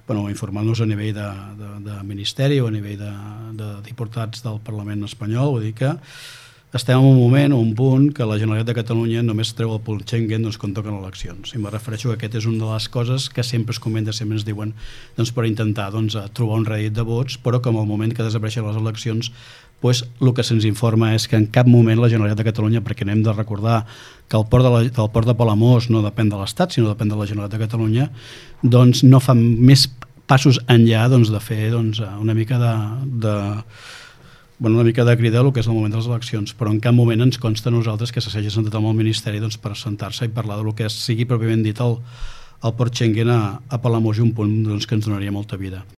informant-nos a nivell de ministeri o a nivell de diputats del Parlament espanyol. Vull dir que estem en un moment o un punt que la Generalitat de Catalunya només treu el punt Schengen quan toquen eleccions. I me refereixo que aquesta és una de les coses que sempre es comenta, sempre ens diuen per intentar trobar un rèdit de vots, però que en el moment que desapareixen les eleccions el que se'ns informa és que en cap moment la Generalitat de Catalunya, perquè n'hem de recordar que el port de Palamós no depèn de l'Estat, sinó depèn de la Generalitat de Catalunya, no fa més passos enllà de fer una mica de cridar el que és el moment de les eleccions, però en cap moment ens consta a nosaltres que s'hagi sentat amb el Ministeri per assentar-se i parlar del que sigui pròpiament dit el port Schengen a Palamós, i un punt que ens donaria molta vida.